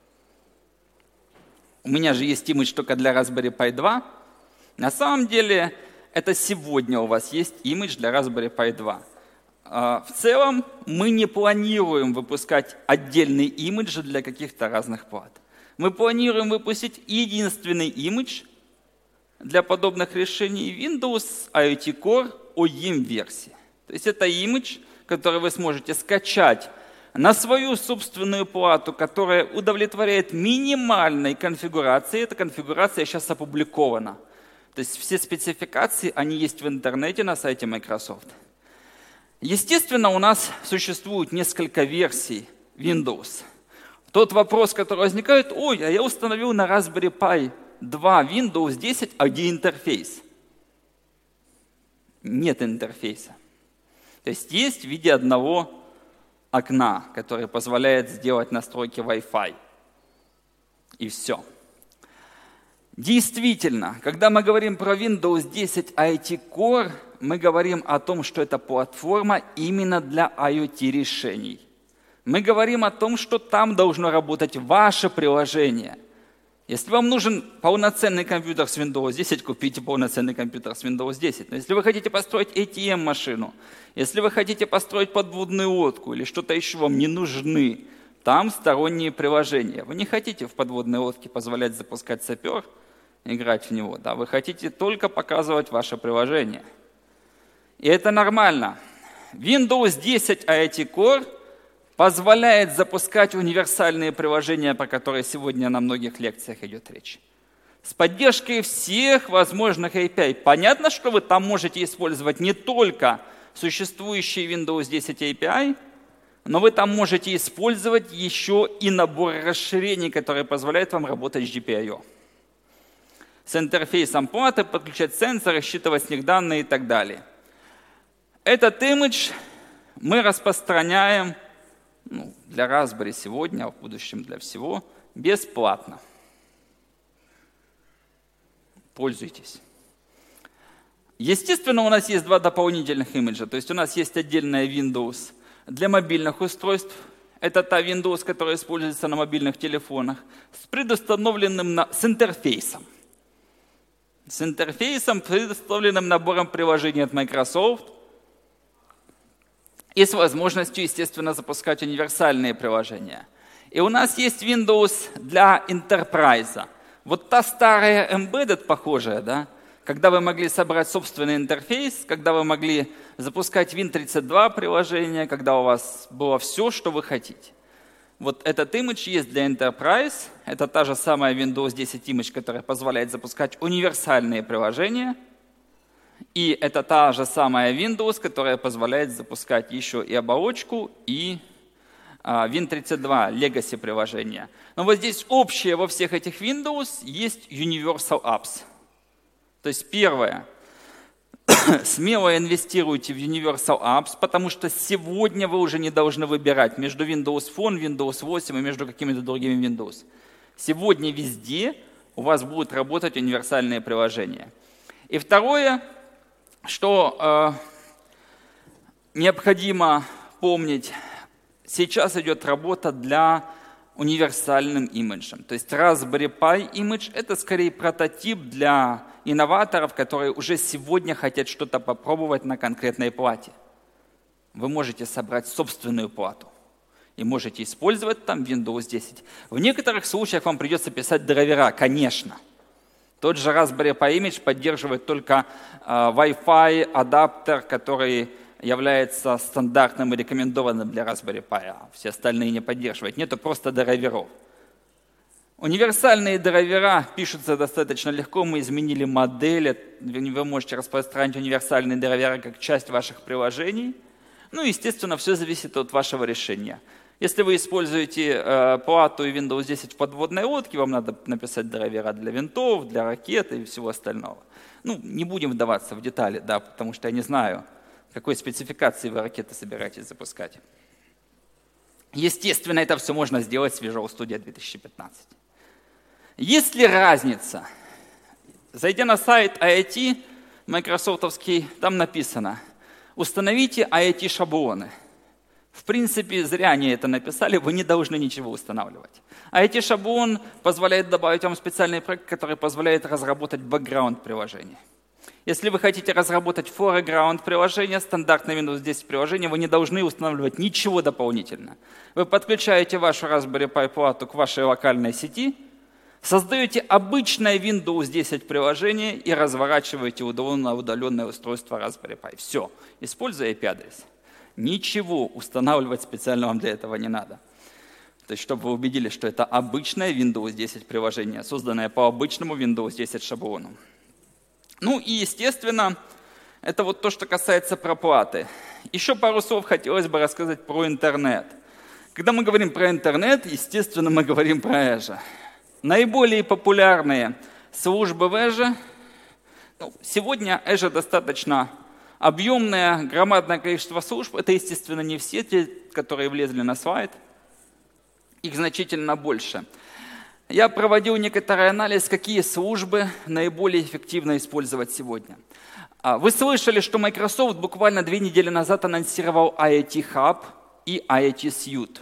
У меня же есть имидж только для Raspberry Pi два. На самом деле, это сегодня у вас есть имидж для Raspberry Pi два. В целом, мы не планируем выпускать отдельные имиджи для каких-то разных плат. Мы планируем выпустить единственный имидж для подобных решений Windows ай о ти Core о и эм версии. То есть это имидж, который вы сможете скачать на свою собственную плату, которая удовлетворяет минимальной конфигурации. Эта конфигурация сейчас опубликована. То есть все спецификации, они есть в интернете на сайте Microsoft. Естественно, у нас существует несколько версий Windows. Тот вопрос, который возникает, ой, а я установил на Raspberry Pi два Windows десять, а где интерфейс? Нет интерфейса. То есть есть в виде одного окна, которое позволяет сделать настройки Wi-Fi. И все. Действительно, когда мы говорим про Windows десять ай о ти Core, мы говорим о том, что это платформа именно для IoT-решений. Мы говорим о том, что там должно работать ваше приложение. Если вам нужен полноценный компьютер с Windows десять, купите полноценный компьютер с Windows десять. Но если вы хотите построить эй ти эм-машину, если вы хотите построить подводную лодку или что-то еще, вам не нужны там сторонние приложения. Вы не хотите в подводной лодке позволять запускать сапер, играть в него. Да? Вы хотите только показывать ваше приложение. И это нормально. Windows десять ай ай ти Core позволяет запускать универсальные приложения, про которые сегодня на многих лекциях идет речь. С поддержкой всех возможных эй пи ай. Понятно, что вы там можете использовать не только существующие Windows десять эй пи ай, но вы там можете использовать еще и набор расширений, которые позволяют вам работать с джи пи ай о. С интерфейсом платы, подключать сенсоры, считывать с них данные и так далее. Этот имидж мы распространяем ну, для Raspberry сегодня, а в будущем для всего, бесплатно. Пользуйтесь. Естественно, у нас есть два дополнительных имиджа. То есть у нас есть отдельная Windows для мобильных устройств. Это та Windows, которая используется на мобильных телефонах, с предустановленным, на... с интерфейсом. С интерфейсом, предустановленным набором приложений от Microsoft, и с возможностью, естественно, запускать универсальные приложения. И у нас есть Windows для Enterprise. Вот та старая Embedded, похожая, да, когда вы могли собрать собственный интерфейс, когда вы могли запускать вин тридцать два приложения, когда у вас было все, что вы хотите. Вот этот имидж есть для Enterprise. Это та же самая Windows десять имидж, которая позволяет запускать универсальные приложения. И это та же самая Windows, которая позволяет запускать еще и оболочку, и а, вин тридцать два Legacy приложения. Но вот здесь общее во всех этих Windows есть Universal Apps. То есть первое. Смело инвестируйте в Universal Apps, потому что сегодня вы уже не должны выбирать между Windows Phone, Windows восемь и между какими-то другими Windows. Сегодня везде у вас будут работать универсальные приложения. И второе, что э, необходимо помнить, сейчас идет работа для универсальным имиджем. То есть Raspberry Pi имидж – это скорее прототип для инноваторов, которые уже сегодня хотят что-то попробовать на конкретной плате. Вы можете собрать собственную плату и можете использовать там Windows десять. В некоторых случаях вам придется писать драйвера, конечно. Тот же Raspberry Pi Image поддерживает только э, Wi-Fi адаптер, который является стандартным и рекомендованным для Raspberry Pi, а все остальные не поддерживают. Нету просто драйверов. Универсальные драйвера пишутся достаточно легко. Мы изменили модели. Вы можете распространять универсальные драйвера как часть ваших приложений. Ну, естественно, все зависит от вашего решения. Если вы используете э, плату и Windows десять в подводной лодке, вам надо написать драйвера для винтов, для ракеты и всего остального. Ну, не будем вдаваться в детали, да, потому что я не знаю, какой спецификации вы ракеты собираетесь запускать. Естественно, это все можно сделать с Visual Studio две тысячи пятнадцать. Есть ли разница? Зайдя на сайт ай ай ти, майкрософтовский, там написано, установите ай ай ти-шаблоны. В принципе, зря они это написали, вы не должны ничего устанавливать. ай ай ти-шаблон позволяет добавить вам специальный проект, который позволяет разработать бэкграунд приложения. Если вы хотите разработать foreground приложение, стандартное Windows десять приложение, вы не должны устанавливать ничего дополнительно. Вы подключаете вашу Raspberry Pi плату к вашей локальной сети, создаете обычное Windows десять приложение и разворачиваете на удаленное устройство Raspberry Pi. Все, используя ай пи-адрес. Ничего устанавливать специально вам для этого не надо. То есть, чтобы вы убедились, что это обычное Windows десять приложение, созданное по обычному Windows десять шаблону. Ну и, естественно, это вот то, что касается проплаты. Еще пару слов хотелось бы рассказать про интернет. Когда мы говорим про интернет, естественно, мы говорим про Azure. Наиболее популярные службы в Azure. Ну, сегодня Azure достаточно объемное, громадное количество служб. Это, естественно, не все те, которые влезли на слайд. Их значительно больше. я проводил некоторый анализ, какие службы наиболее эффективно использовать сегодня. Вы слышали, что Microsoft буквально две недели назад анонсировал ай эй ти Hub и ай эй ти Suite.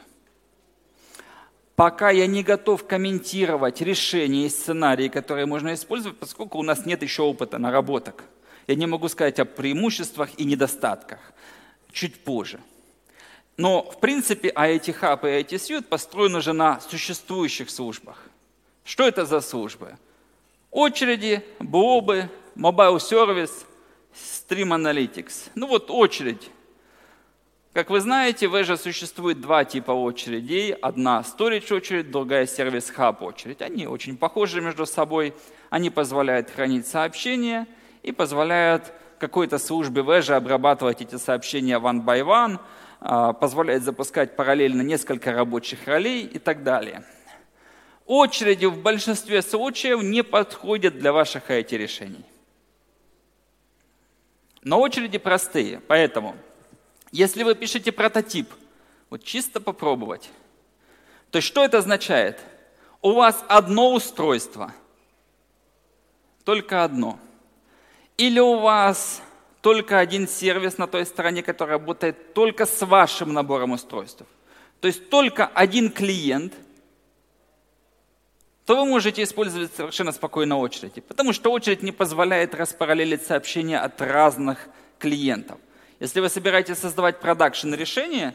Пока я не готов комментировать решения и сценарии, которые можно использовать, поскольку у нас нет еще опыта наработок. Я не могу сказать о преимуществах и недостатках. Чуть позже. Но, в принципе, ай эй ти Hub и ай эй ти Suite построены уже на существующих службах. Что это за службы? Очереди, блобы, mobile service, Stream Analytics. Ну вот очередь. Как вы знаете, в Azure существует два типа очередей. Одна storage очередь, другая Service Hub очередь. Они очень похожи между собой. Они позволяют хранить сообщения и позволяют какой-то службе в Azure обрабатывать эти сообщения one by one, позволяет запускать параллельно несколько рабочих ролей и так далее. Очереди в большинстве случаев не подходят для ваших ай ти решений. Но очереди простые, поэтому, если вы пишете прототип, вот чисто попробовать, то есть что это означает? У вас одно устройство, только одно. Или у вас только один сервис на той стороне, который работает только с вашим набором устройств. То есть только один клиент, то вы можете использовать совершенно спокойно очереди, потому что очередь не позволяет распараллелить сообщения от разных клиентов. Если вы собираетесь создавать продакшн-решение,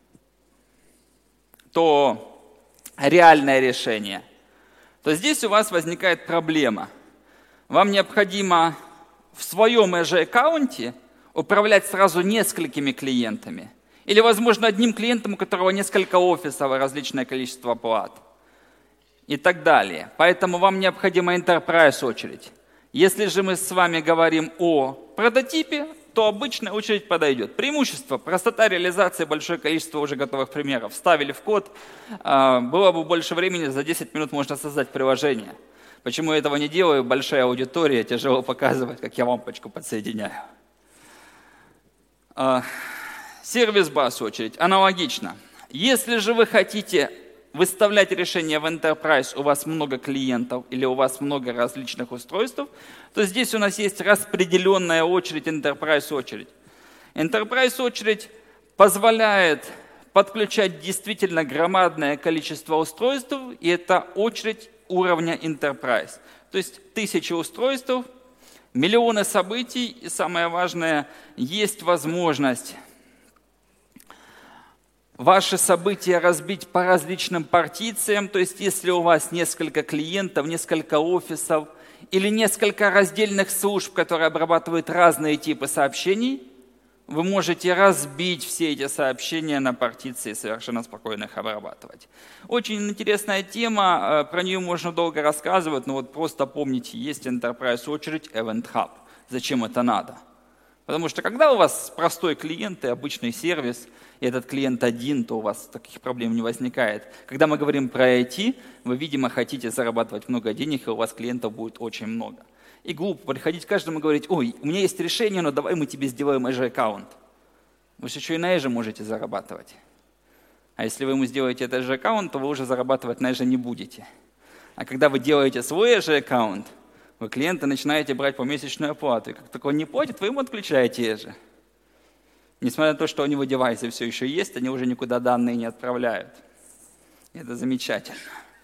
то реальное решение, то здесь у вас возникает проблема. Вам необходимо в своем Azure аккаунте управлять сразу несколькими клиентами. Или, возможно, одним клиентом, у которого несколько офисов и различное количество плат. И так далее. Поэтому вам необходима Enterprise очередь. Если же мы с вами говорим о прототипе, то обычная очередь подойдет. Преимущество, простота реализации, большое количество уже готовых примеров. Вставили в код, было бы больше времени, за десять минут можно создать приложение. Почему я этого не делаю? Большая аудитория, тяжело показывать, как я лампочку подсоединяю. Сервис-бас очередь, аналогично. Если же вы хотите выставлять решение в Enterprise, у вас много клиентов или у вас много различных устройств, то здесь у нас есть распределенная очередь, Enterprise очередь. Enterprise очередь позволяет подключать действительно громадное количество устройств, и это очередь уровня Enterprise. То есть тысячи устройств, миллионы событий, и самое важное, есть возможность ваши события разбить по различным партициям, то есть если у вас несколько клиентов, несколько офисов или несколько раздельных служб, которые обрабатывают разные типы сообщений, вы можете разбить все эти сообщения на партиции и совершенно спокойно их обрабатывать. Очень интересная тема, про нее можно долго рассказывать, но вот просто помните, есть Enterprise очередь, Event Hub. Зачем это надо? Потому что когда у вас простой клиент и обычный сервис, и этот клиент один, то у вас таких проблем не возникает. Когда мы говорим про ай ти, вы, видимо, хотите зарабатывать много денег, и у вас клиентов будет очень много. И глупо приходить к каждому и говорить: ой, у меня есть решение, но давай мы тебе сделаем Azure аккаунт. Вы же еще и на Azure можете зарабатывать. А если вы ему сделаете этот Azure аккаунт, то вы уже зарабатывать на Azure не будете. А когда вы делаете свой Azure аккаунт, вы клиента начинаете брать помесячную оплату. И как только он не платит, вы ему отключаете Azure. Несмотря на то, что у него девайсы все еще есть, они уже никуда данные не отправляют. И это замечательно.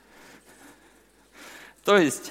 То есть,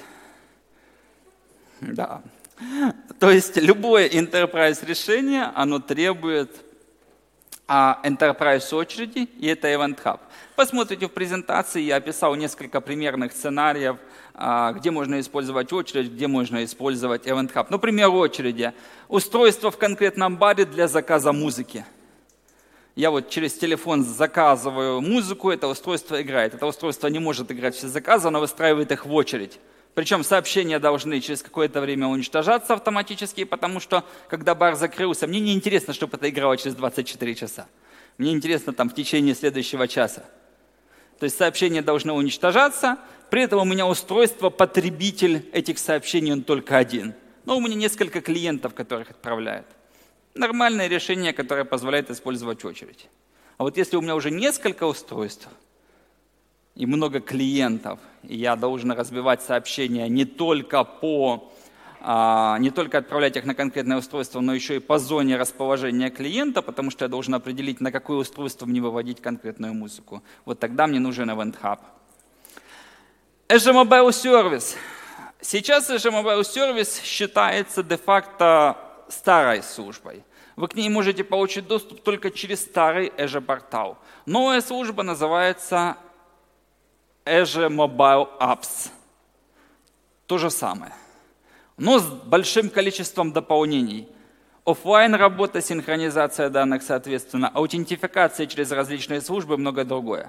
да, то есть любое enterprise решение, оно требует а, enterprise очереди, и это Event Hub. Посмотрите в презентации, я описал несколько примерных сценариев, где можно использовать очередь, где можно использовать Event Hub. Например, очереди. Устройство в конкретном баре для заказа музыки. Я вот через телефон заказываю музыку, это устройство играет. Это устройство не может играть все заказы, оно выстраивает их в очередь. Причем сообщения должны через какое-то время уничтожаться автоматически, потому что, когда бар закрылся, мне не интересно, чтобы это играло через двадцать четыре часа. Мне интересно там в течение следующего часа. То есть сообщения должны уничтожаться, при этом у меня устройство, потребитель этих сообщений, он только один. Но у меня несколько клиентов, которых отправляют. Нормальное решение, которое позволяет использовать очередь. А вот если у меня уже несколько устройств, и много клиентов, и я должен разбивать сообщения не только по, а, не только отправлять их на конкретное устройство, но еще и по зоне расположения клиента, потому что я должен определить, на какое устройство мне выводить конкретную музыку. Вот тогда мне нужен Event Hub. Azure Mobile Service. Сейчас Azure Mobile Service считается де-факто старой службой. Вы к ней можете получить доступ только через старый Azure портал. Новая служба называется Azure Mobile Apps. То же самое, но с большим количеством дополнений. Оффлайн работа, синхронизация данных, соответственно, аутентификация через различные службы и многое другое.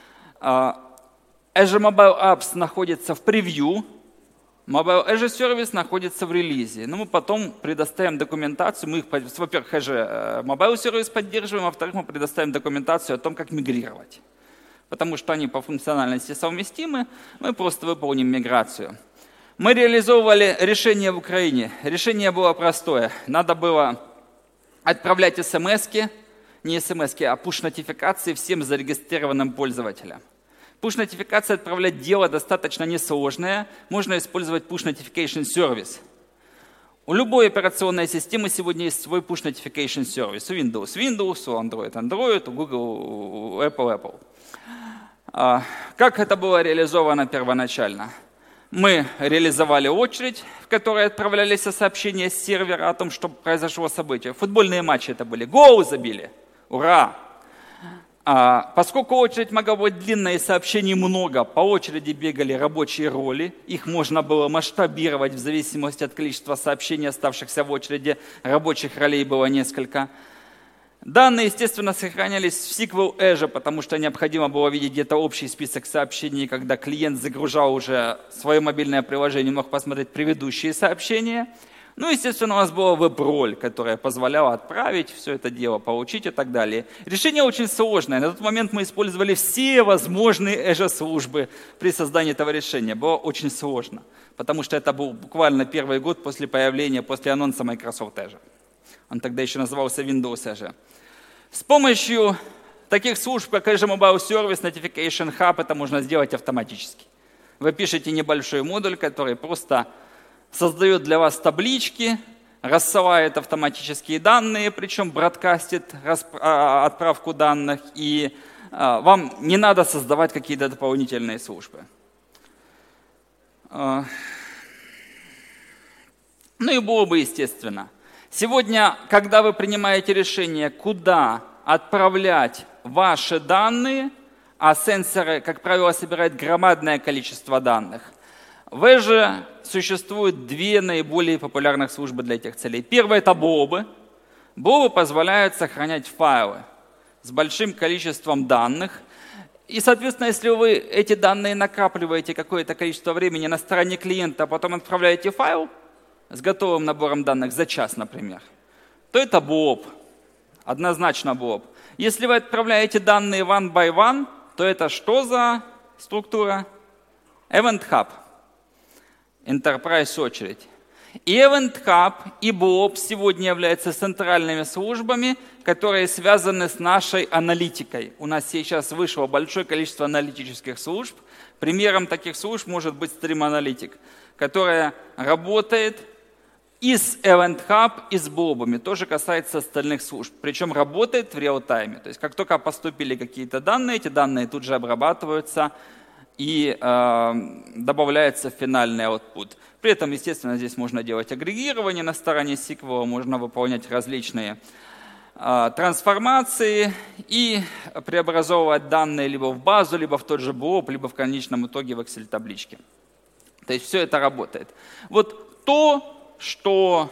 Azure Mobile Apps находится в превью, Mobile Azure Service находится в релизе. Но мы потом предоставим документацию. Мы их, во-первых, Azure Mobile Service поддерживаем, а во-вторых, мы предоставим документацию о том, как мигрировать. Потому что они по функциональности совместимы, мы просто выполним миграцию. Мы реализовывали решение в Украине. Решение было простое. Надо было отправлять смс-ки, не смс-ки, а push-нотификации всем зарегистрированным пользователям. Push-нотификация отправлять дело достаточно несложное. Можно использовать Push Notification Service. У любой операционной системы сегодня есть свой Push Notification Service. У Windows Windows, у Android Android, у Google, у Apple Apple. Как это было реализовано первоначально? Мы реализовали очередь, в которой отправлялись сообщения с сервера о том, что произошло событие. Футбольные матчи это были. Гол забили. Ура! А, поскольку очередь могла быть длинная и сообщений много, по очереди бегали рабочие роли, их можно было масштабировать в зависимости от количества сообщений, оставшихся в очереди, рабочих ролей было несколько. Данные, естественно, сохранялись в сиквел Azure, потому что необходимо было видеть где-то общий список сообщений, когда клиент загружал уже свое мобильное приложение, мог посмотреть предыдущие сообщения. Ну, естественно, у нас была веб-роль, которая позволяла отправить все это дело, получить и так далее. Решение очень сложное. На тот момент мы использовали все возможные Azure-службы при создании этого решения. Было очень сложно, потому что это был буквально первый год после появления, после анонса Microsoft Azure. Он тогда еще назывался Windows Azure. С помощью таких служб, как Azure Mobile Service, Notification Hub, это можно сделать автоматически. Вы пишете небольшой модуль, который просто создает для вас таблички, рассылает автоматические данные, причем бродкастит отправку данных, и вам не надо создавать какие-то дополнительные службы. Ну и было бы естественно. Сегодня, когда вы принимаете решение, куда отправлять ваши данные, а сенсоры, как правило, собирают громадное количество данных, в Azure существует две наиболее популярных службы для этих целей. Первая – это блобы. Блобы позволяют сохранять файлы с большим количеством данных. И, соответственно, если вы эти данные накапливаете какое-то количество времени на стороне клиента, а потом отправляете файл с готовым набором данных за час, например, то это блоб. Однозначно блоб. Если вы отправляете данные one by one, то это что за структура? Event Hub. Enterprise очередь. И Event Hub, и блоб сегодня являются центральными службами, которые связаны с нашей аналитикой. У нас сейчас вышло большое количество аналитических служб. Примером таких служб может быть Stream Analytic, которая работает и с Event Hub, и с блобами. Тоже касается остальных служб. Причем работает в реал-тайме. То есть как только поступили какие-то данные, эти данные тут же обрабатываются и э, добавляется в финальный output. При этом, естественно, здесь можно делать агрегирование на стороне сиквела, можно выполнять различные э, трансформации и преобразовывать данные либо в базу, либо в тот же блоб, либо в конечном итоге в Excel-табличке. То есть все это работает. Вот то, что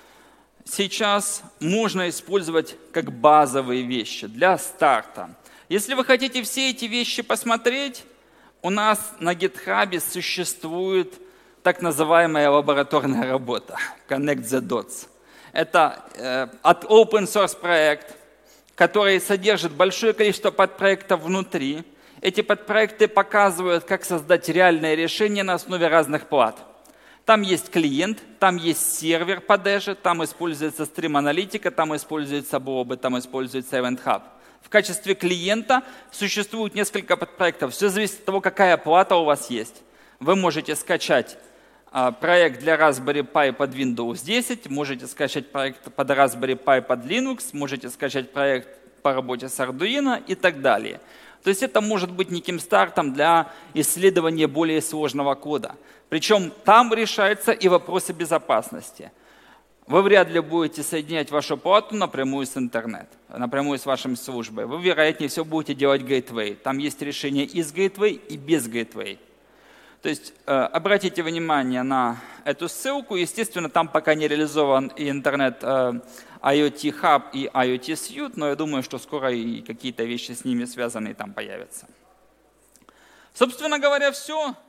сейчас можно использовать как базовые вещи для старта. Если вы хотите все эти вещи посмотреть, у нас на GitHub существует так называемая лабораторная работа Connect the Dots. Это э, от open source проект, который содержит большое количество подпроектов внутри. Эти подпроекты показывают, как создать реальное решение на основе разных плат. Там есть клиент, там есть сервер под Azure, там используется Stream Analytica, там используются блобы, там используется Event Hub. В качестве клиента существует несколько подпроектов. Все зависит от того, какая плата у вас есть. Вы можете скачать а, проект для Raspberry Pi под Windows десять, можете скачать проект под Raspberry Pi под Linux, можете скачать проект по работе с Arduino и так далее. То есть это может быть неким стартом для исследования более сложного кода. Причем там решаются и вопросы безопасности. Вы вряд ли будете соединять вашу плату напрямую с интернет, напрямую с вашей службой. Вы, вероятнее всего, будете делать гейтвей. Там есть решение и с гейтвей, и без гейтвей. То есть э, обратите внимание на эту ссылку. Естественно, там пока не реализован и интернет э, IoT Hub и IoT Suite, но я думаю, что скоро и какие-то вещи с ними связанные там появятся. Собственно говоря, все.